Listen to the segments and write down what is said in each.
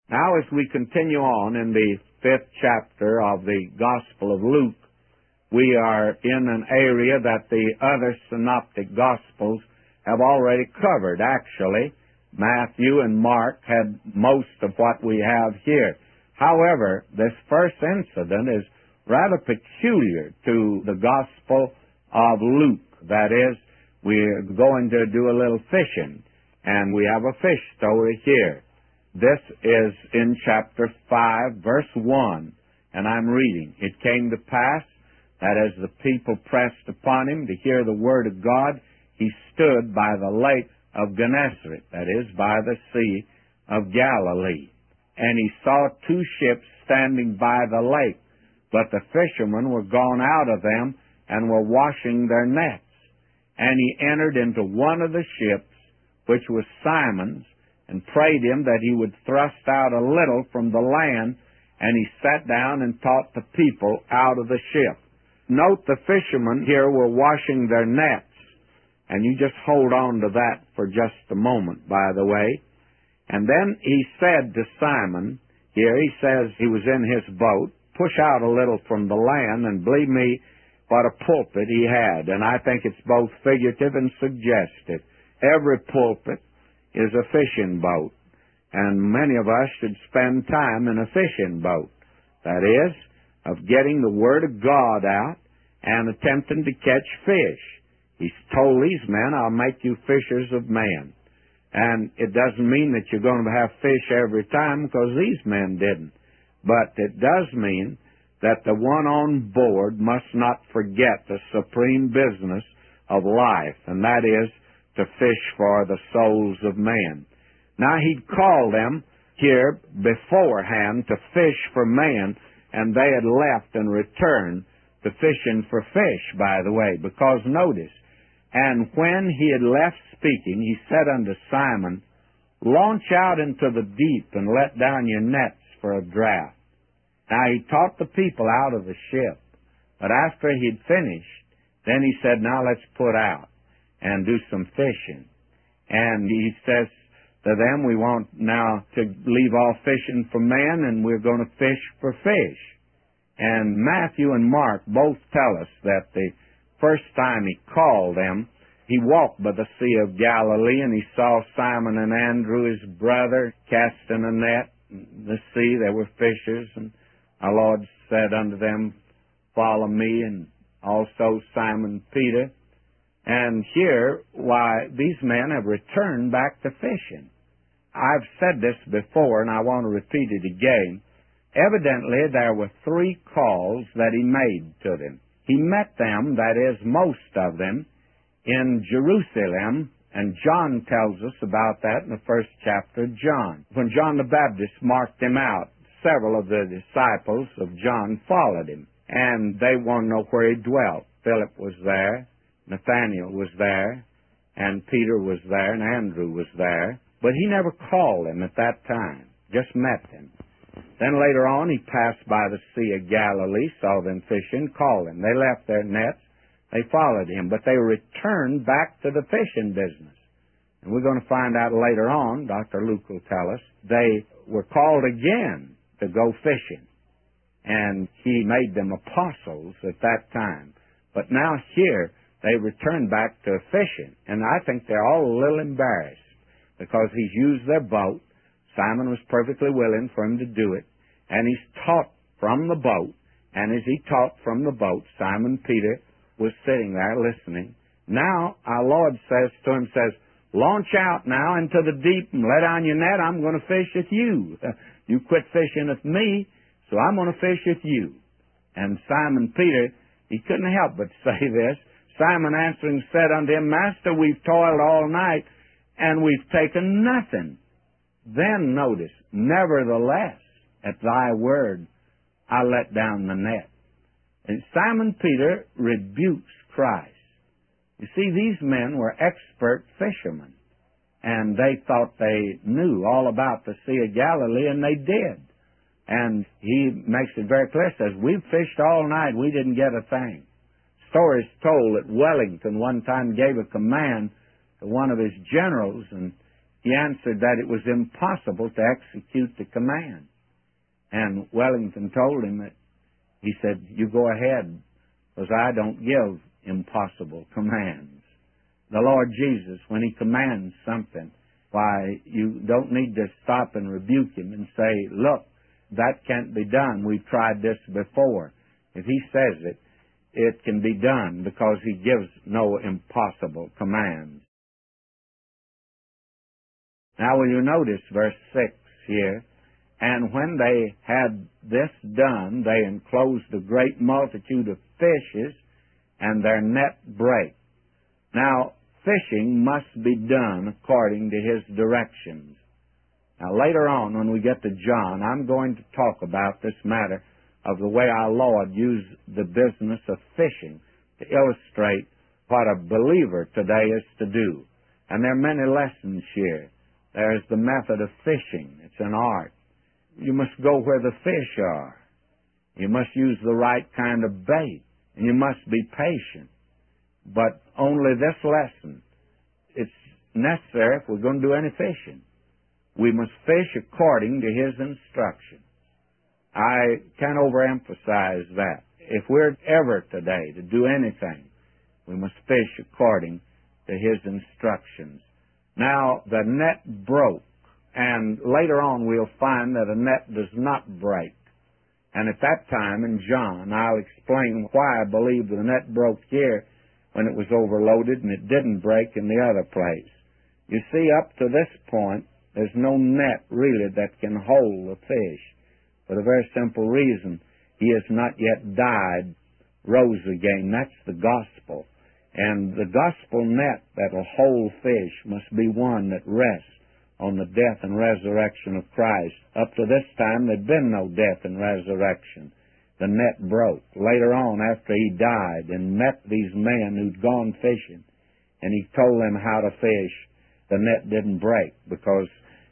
Now, as we continue on in the 5th chapter of the Gospel of Luke, we are in an area that the other synoptic Gospels have already covered. Actually, Matthew and Mark had most of what we have here. However, this first incident is rather peculiar to the Gospel of Luke. That is, we're going to do a little fishing, and we have a fish story here. This is in chapter 5, verse 1, and I'm reading. It came to pass that as the people pressed upon him to hear the word of God, he stood by the lake of Gennesaret, that is, by the Sea of Galilee. And he saw two ships standing by the lake, but the fishermen were gone out of them and were washing their nets. And he entered into one of the ships, which was Simon's, and prayed him that he would thrust out a little from the land, and he sat down and taught the people out of the ship. Note the fishermen here were washing their nets, and you just hold on to that for just a moment, by the way. And then he said to Simon, here he says he was in his boat, push out a little from the land, and believe me, what a pulpit he had. And I think it's both figurative and suggestive. Every pulpit is a fishing boat, and many of us should spend time in a fishing boat. That is, of getting the Word of God out and attempting to catch fish. He's told these men, I'll make you fishers of men. And it doesn't mean that you're going to have fish every time, because these men didn't. But it does mean that the one on board must not forget the supreme business of life, and that is to fish for the souls of men. Now, he'd called them here beforehand to fish for men, and they had left and returned to fishing for fish, by the way, because notice, and when he had left speaking, he said unto Simon, launch out into the deep and let down your nets for a draught. Now, he taught the people out of the ship, but after he'd finished, then he said, now let's put out and do some fishing. And he says to them, we want now to leave off fishing for men, and we're going to fish for fish. And Matthew and Mark both tell us that the first time he called them, he walked by the Sea of Galilee, and he saw Simon and Andrew, his brother, casting a net in the sea. They were fishers, and our Lord said unto them, follow me, and also Simon Peter. And here, why, these men have returned back to fishing. I've said this before, and I want to repeat it again. Evidently, there were three calls that he made to them. He met them, that is, most of them, in Jerusalem, and John tells us about that in the 1st chapter of John. When John the Baptist marked him out, several of the disciples of John followed him, and they want to know where he dwelt. Philip was there, Nathanael was there, and Peter was there, and Andrew was there. But he never called them at that time, just met them. Then later on, he passed by the Sea of Galilee, saw them fishing, called them. They left their nets, they followed him, but they returned back to the fishing business. And we're going to find out later on, Dr. Luke will tell us, they were called again to go fishing. And he made them apostles at that time. But now here, they returned back to fishing. And I think they're all a little embarrassed because he's used their boat. Simon was perfectly willing for him to do it. And he's taught from the boat. And as he taught from the boat, Simon Peter was sitting there listening. Now our Lord says to him, launch out now into the deep and let down your net. I'm going to fish with you. You quit fishing with me, so I'm going to fish with you. And Simon Peter, he couldn't help but say this. Simon answering said unto him, Master, we've toiled all night, and we've taken nothing. Then notice, nevertheless, at thy word, I let down the net. And Simon Peter rebukes Christ. You see, these men were expert fishermen, and they thought they knew all about the Sea of Galilee, and they did. And he makes it very clear, says, we've fished all night, we didn't get a thing. Stories told that Wellington one time gave a command to one of his generals, and he answered that it was impossible to execute the command. And Wellington told him that, he said, you go ahead, because I don't give impossible commands. The Lord Jesus, when He commands something, why, you don't need to stop and rebuke Him and say, look, that can't be done. We've tried this before. If He says it, it can be done because He gives no impossible commands. Now will you notice verse 6 here? And when they had this done, they enclosed a great multitude of fishes, and their net brake. Now, fishing must be done according to His directions. Now, later on, when we get to John, I'm going to talk about this matter of the way our Lord used the business of fishing to illustrate what a believer today is to do. And there are many lessons here. There's the method of fishing. It's an art. You must go where the fish are. You must use the right kind of bait. And you must be patient. But only this lesson, it's necessary if we're going to do any fishing. We must fish according to His instructions. I can't overemphasize that. If we're ever today to do anything, we must fish according to His instructions. Now, the net broke. And later on we'll find that a net does not break. And at that time in John, I'll explain why I believe the net broke here when it was overloaded and it didn't break in the other place. You see, up to this point, there's no net really that can hold the fish. For the very simple reason, He has not yet died, rose again. That's the gospel. And the gospel net that will hold fish must be one that rests on the death and resurrection of Christ. Up to this time, there'd been no death and resurrection. The net broke. Later on, after He died and met these men who'd gone fishing, and He told them how to fish, the net didn't break, because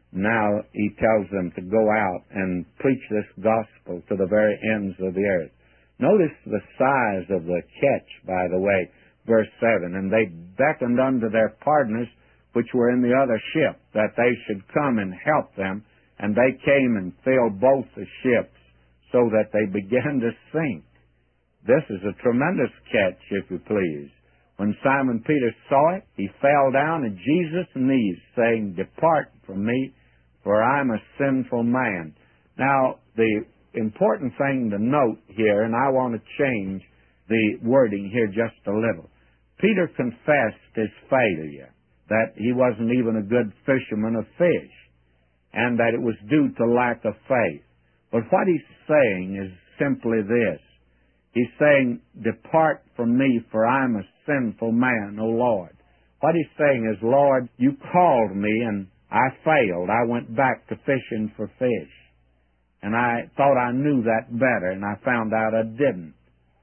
now He tells them to go out and preach this gospel to the very ends of the earth. Notice the size of the catch, by the way, verse 7. And they beckoned unto their partners which were in the other ship, that they should come and help them. And they came and filled both the ships, so that they began to sink. This is a tremendous catch, if you please. When Simon Peter saw it, he fell down at Jesus' knees, saying, Depart from me, for I'm a sinful man. Now, the important thing to note here, and I want to change the wording here just a little. Peter confessed his failure, that he wasn't even a good fisherman of fish, and that it was due to lack of faith. But what he's saying is simply this. He's saying, Depart from me, for I'm a sinful man, O Lord. What he's saying is, Lord, you called me, and I failed. I went back to fishing for fish. And I thought I knew that better, and I found out I didn't.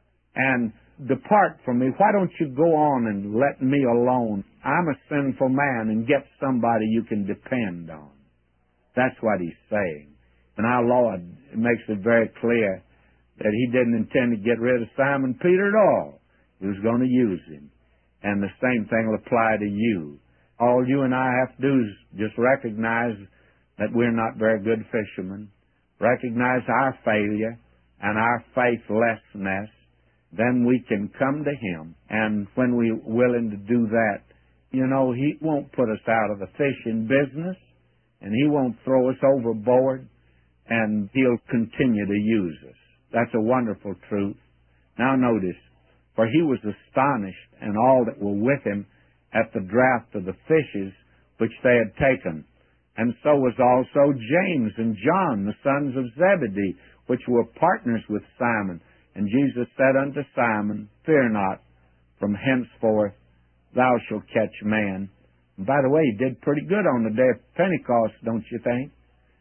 And depart from me. Why don't you go on and let me alone? I'm a sinful man, and get somebody you can depend on. That's what he's saying. And our Lord makes it very clear that He didn't intend to get rid of Simon Peter at all. He was going to use him. And the same thing will apply to you. All you and I have to do is just recognize that we're not very good fishermen, recognize our failure and our faithlessness. Then we can come to Him. And when we're willing to do that, you know, He won't put us out of the fishing business, and He won't throw us overboard, and He'll continue to use us. That's a wonderful truth. Now notice, for He was astonished, and all that were with Him, at the draught of the fishes which they had taken. And so was also James and John, the sons of Zebedee, which were partners with Simon. And Jesus said unto Simon, Fear not, from henceforth thou shalt catch men. And by the way, He did pretty good on the day of Pentecost, don't you think?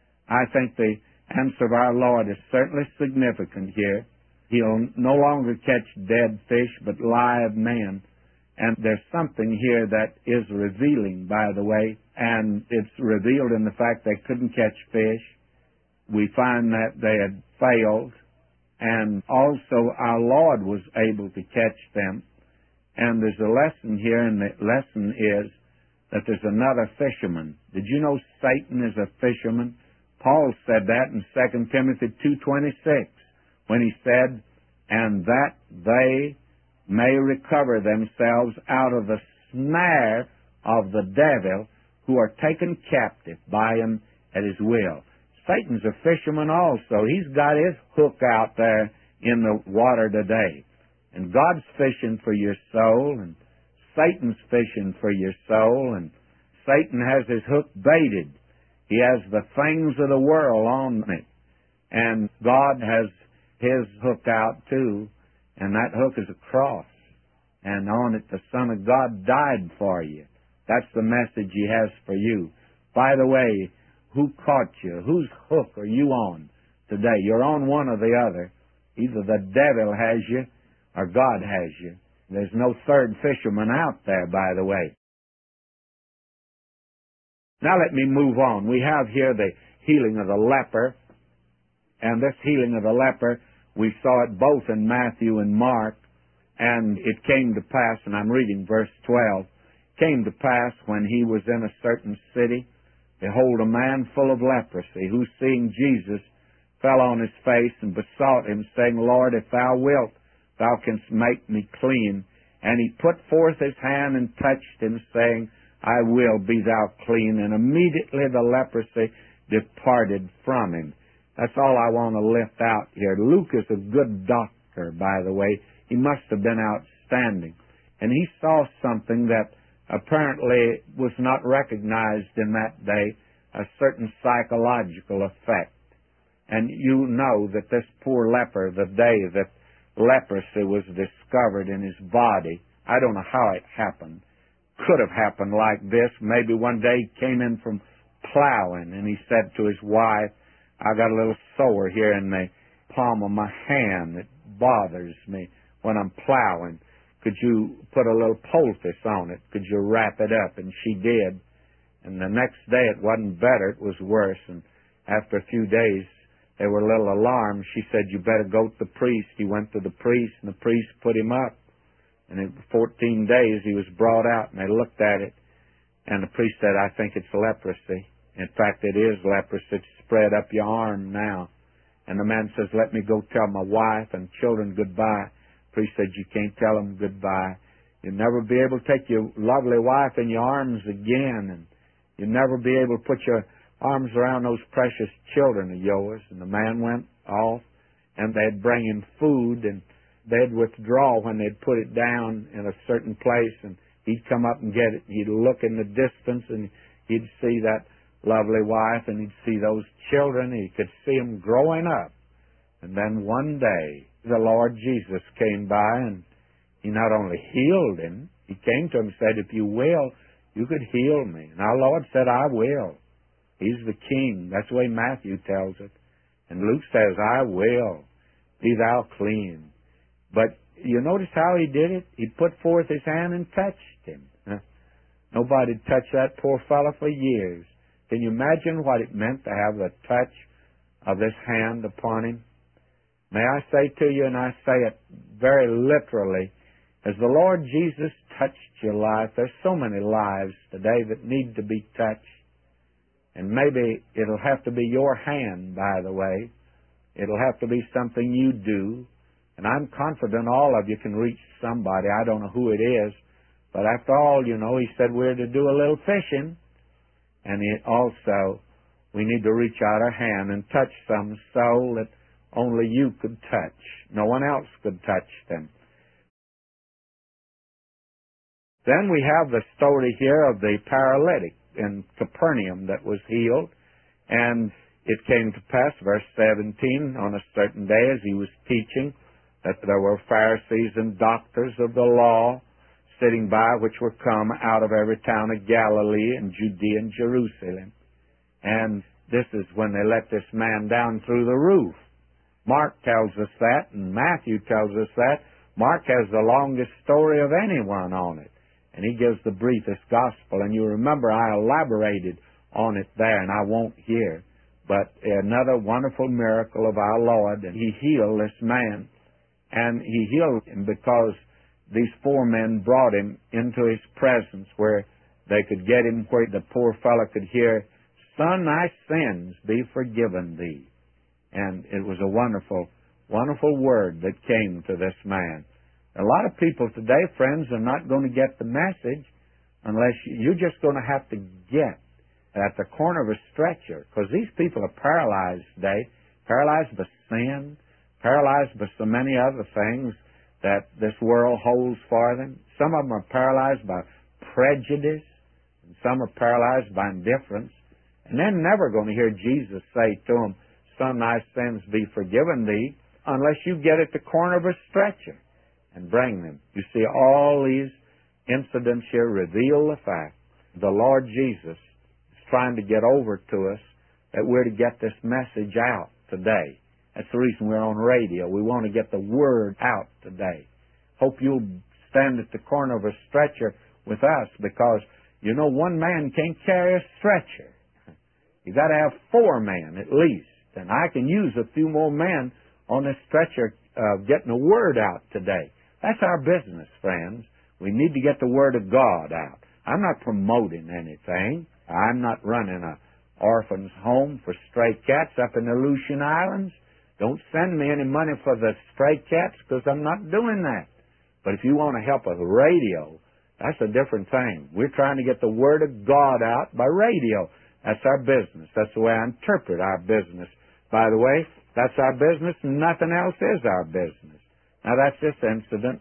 I think the answer of our Lord is certainly significant here. He'll no longer catch dead fish, but live men. And there's something here that is revealing, by the way, and it's revealed in the fact they couldn't catch fish. We find that they had failed, and also our Lord was able to catch them. And there's a lesson here, and the lesson is that there's another fisherman. Did you know Satan is a fisherman? Paul said that in 2 Timothy 2:26 when he said, and that they may recover themselves out of the snare of the devil, who are taken captive by him at his will. Satan's a fisherman also. He's got his hook out there in the water today. And God's fishing for your soul, and Satan's fishing for your soul, and Satan has his hook baited. He has the things of the world on it. And God has his hook out too, and that hook is a cross. And on it the Son of God died for you. That's the message he has for you. By the way, who caught you? Whose hook are you on today? You're on one or the other. Either the devil has you or God has you. There's no third fisherman out there, by the way. Now let me move on. We have here the healing of the leper. And this healing of the leper, we saw it both in Matthew and Mark. And it came to pass, and I'm reading verse 12, came to pass when he was in a certain city, behold, a man full of leprosy, who seeing Jesus fell on his face and besought him, saying, Lord, if thou wilt, thou canst make me clean. And he put forth his hand and touched him, saying, I will, be thou clean. And immediately the leprosy departed from him. That's all I want to lift out here. Luke is a good doctor, by the way. He must have been outstanding. And he saw something that apparently was not recognized in that day, a certain psychological effect. And you know that this poor leper, the day that leprosy was discovered in his body, I don't know how it happened. Could have happened like this. Maybe one day he came in from plowing and he said to his wife, I got a little sore here in the palm of my hand. It bothers me when I'm plowing. Could you put a little poultice on it? Could you wrap it up? And she did. And the next day it wasn't better, it was worse. And after a few days, they were a little alarmed. She said, you better go to the priest. He went to the priest, and the priest put him up. And in 14 days, he was brought out, and they looked at it. And the priest said, I think it's leprosy. In fact, it is leprosy. It's spread up your arm now. And the man says, let me go tell my wife and children goodbye. The priest said, you can't tell them goodbye. You'll never be able to take your lovely wife in your arms again. And you'll never be able to put your arms around those precious children of yours. And the man went off, and they'd bring him food, and they'd withdraw when they'd put it down in a certain place, and he'd come up and get it. He'd look in the distance, and he'd see that lovely wife, and he'd see those children. He could see them growing up. And then one day, the Lord Jesus came by, and he not only healed him, he came to him and said, if you will, you could heal me. And our Lord said, I will. He's the King. That's the way Matthew tells it. And Luke says, I will. Be thou clean. But you notice how he did it? He put forth his hand and touched him. Nobody touched that poor fellow for years. Can you imagine what it meant to have the touch of this hand upon him? May I say to you, and I say it very literally, as the Lord Jesus touched your life, there's so many lives today that need to be touched. And maybe it'll have to be your hand, by the way. It'll have to be something you do. And I'm confident all of you can reach somebody. I don't know who it is. But after all, you know, he said we're to do a little fishing. And also, we need to reach out our hand and touch some soul that only you could touch. No one else could touch them. Then we have the story here of the paralytic in Capernaum that was healed. And it came to pass, verse 17, on a certain day as he was teaching, that there were Pharisees and doctors of the law sitting by, which were come out of every town of Galilee and Judea and Jerusalem. And this is when they let this man down through the roof. Mark tells us that, and Matthew tells us that. Mark has the longest story of anyone on it, and he gives the briefest gospel. And you remember I elaborated on it there, and I won't here. But another wonderful miracle of our Lord, and he healed this man. And he healed him because these four men brought him into his presence where they could get him where the poor fellow could hear, "Son, thy sins be forgiven thee." And it was a wonderful, wonderful word that came to this man. A lot of people today, friends, are not going to get the message unless you're just going to have to get at the corner of a stretcher, because these people are paralyzed today, paralyzed by sin, paralyzed by so many other things that this world holds for them. Some of them are paralyzed by prejudice, and some are paralyzed by indifference, and they're never going to hear Jesus say to them, "Son, thy sins be forgiven thee," unless you get at the corner of a stretcher and bring them. You see, all these incidents here reveal the fact the Lord Jesus is trying to get over to us that we're to get this message out today. That's the reason we're on radio. We want to get the word out today. Hope you'll stand at the corner of a stretcher with us, because you know one man can't carry a stretcher. You got to have 4 men at least, and I can use a few more men on this stretcher getting the word out today. That's our business, friends. We need to get the word of God out. I'm not promoting anything. I'm not running a orphan's home for stray cats up in the Aleutian Islands. Don't send me any money for the stray cats, because I'm not doing that. But if you want to help with radio, that's a different thing. We're trying to get the word of God out by radio. That's our business. That's the way I interpret our business. By the way, that's our business, and nothing else is our business. Now, that's this incident.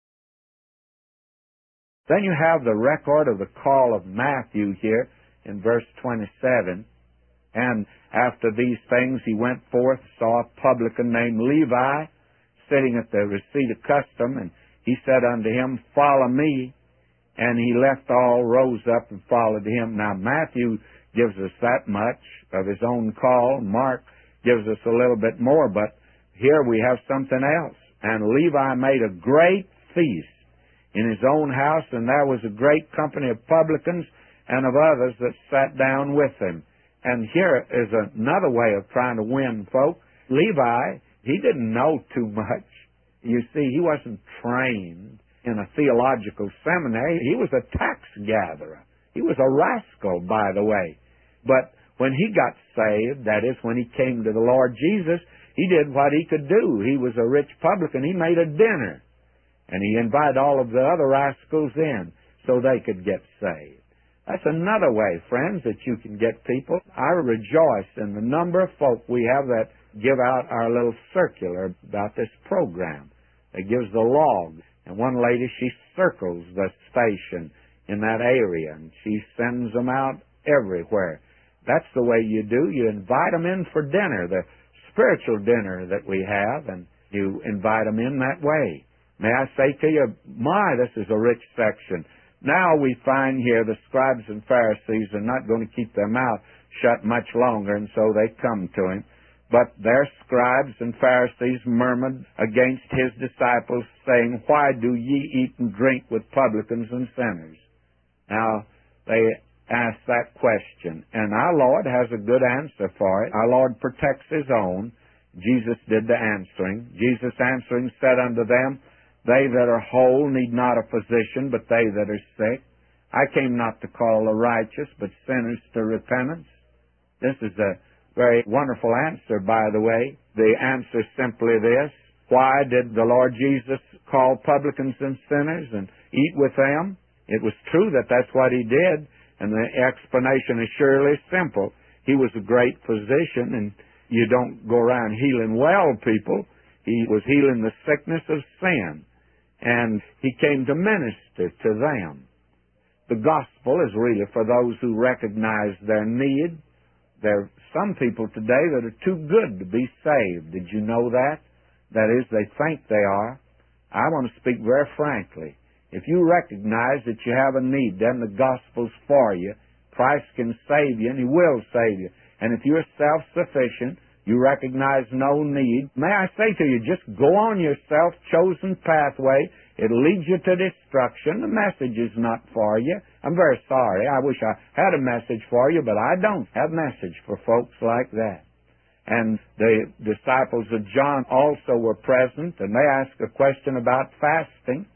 Then you have the record of the call of Matthew here in verse 27. "And after these things he went forth, saw a publican named Levi sitting at the receipt of custom, and he said unto him, Follow me. And he left all, rose up, and followed him." Now, Matthew gives us that much of his own call. Mark gives us a little bit more, but here we have something else. "And Levi made a great feast in his own house, and there was a great company of publicans and of others that sat down with him." And here is another way of trying to win folk. Levi, he didn't know too much. You see, he wasn't trained in a theological seminary. He was a tax gatherer. He was a rascal, by the way. But when he got saved, that is, when he came to the Lord Jesus, he did what he could do. He was a rich publican. He made a dinner, and he invited all of the other rascals in so they could get saved. That's another way, friends, that you can get people. I rejoice in the number of folk we have that give out our little circular about this program. It gives the logs. And one lady, she circles the station in that area, and she sends them out everywhere. That's the way you do. You invite them in for dinner, the spiritual dinner that we have, and you invite them in that way. May I say to you, this is a rich section. Now we find here the scribes and Pharisees are not going to keep their mouth shut much longer, and so they come to him. But their scribes and Pharisees murmured against his disciples, saying, Why do ye eat and drink with publicans and sinners? Now, they asked that question, and our Lord has a good answer for it. Our Lord protects his own. Jesus did the answering. Jesus answering said unto them, They that are whole need not a physician, but they that are sick. I came not to call the righteous, but sinners to repentance. This is a very wonderful answer, by the way. The answer is simply this. Why did the Lord Jesus call publicans and sinners and eat with them? It was true that that's what he did, and the explanation is surely simple. He was a great physician, and you don't go around healing well people. He was healing the sickness of sin, and he came to minister to them. The gospel is really for those who recognize their need. There are some people today that are too good to be saved. Did you know that? That is, they think they are. I want to speak very frankly. If you recognize that you have a need, then the gospel's for you. Christ can save you, and he will save you. And if you're self-sufficient, you recognize no need, may I say to you, just go on your self-chosen pathway. It leads you to destruction. The message is not for you. I'm very sorry. I wish I had a message for you, but I don't have a message for folks like that. And the disciples of John also were present, and they asked a question about fasting.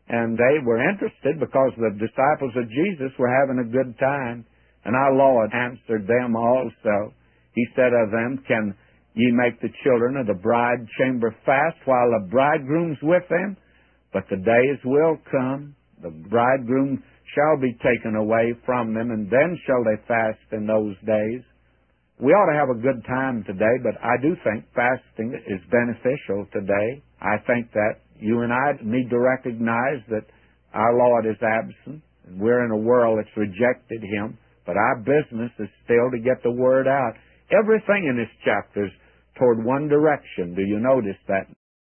And they were interested because the disciples of Jesus were having a good time. And our Lord answered them also. He said of them, Can ye make the children of the bride chamber fast while the bridegroom's with them? But the days will come, the bridegroom shall be taken away from them, and then shall they fast in those days. We ought to have a good time today, but I do think fasting is beneficial today. I think that you and I need to recognize that our Lord is absent, and we're in a world that's rejected Him, but our business is still to get the Word out. Everything in this chapter is toward one direction. Do you notice that?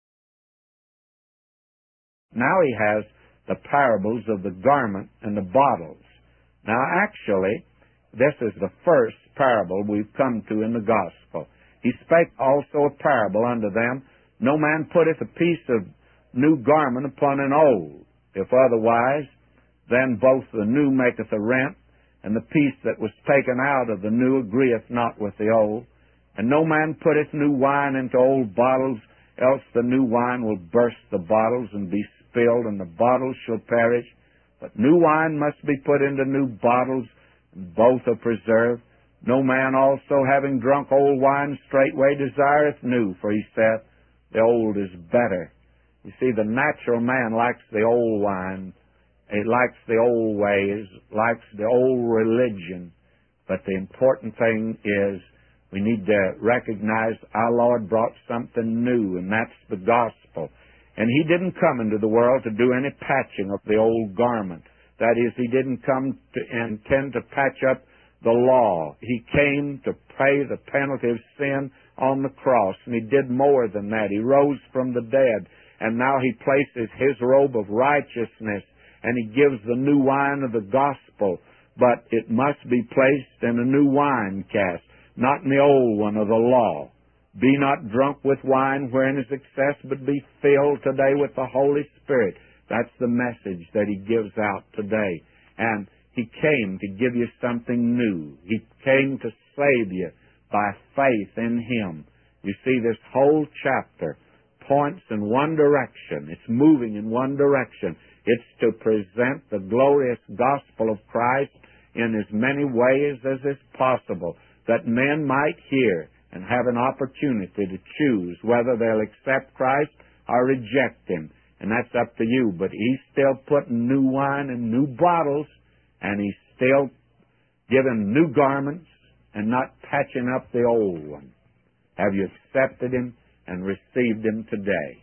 Now he has the parables of the garment and the bottles. Now actually, this is the first parable we've come to in the gospel. He spake also a parable unto them, No man putteth a piece of new garment upon an old. If otherwise, then both the new maketh a rent, and the piece that was taken out of the new agreeth not with the old. And no man putteth new wine into old bottles, else the new wine will burst the bottles and be spilled, and the bottles shall perish. But new wine must be put into new bottles, and both are preserved. No man also, having drunk old wine, straightway desireth new, for he saith, The old is better. You see, the natural man likes the old wine. He likes the old ways, likes the old religion. But the important thing is we need to recognize our Lord brought something new, and that's the gospel. And He didn't come into the world to do any patching of the old garment. That is, He didn't come to intend to patch up the law. He came to pay the penalty of sin on the cross, and He did more than that. He rose from the dead, and now He places His robe of righteousness, and He gives the new wine of the gospel, but it must be placed in a new wine cask, not in the old one of the law. Be not drunk with wine wherein is excess, but be filled today with the Holy Spirit. That's the message that He gives out today. And He came to give you something new. He came to save you by faith in Him. You see, this whole chapter points in one direction. It's moving in one direction. It's to present the glorious gospel of Christ in as many ways as is possible, that men might hear and have an opportunity to choose whether they'll accept Christ or reject Him. And that's up to you. But He's still putting new wine in new bottles, and He's still giving new garments and not patching up the old one. Have you accepted Him and received Him today?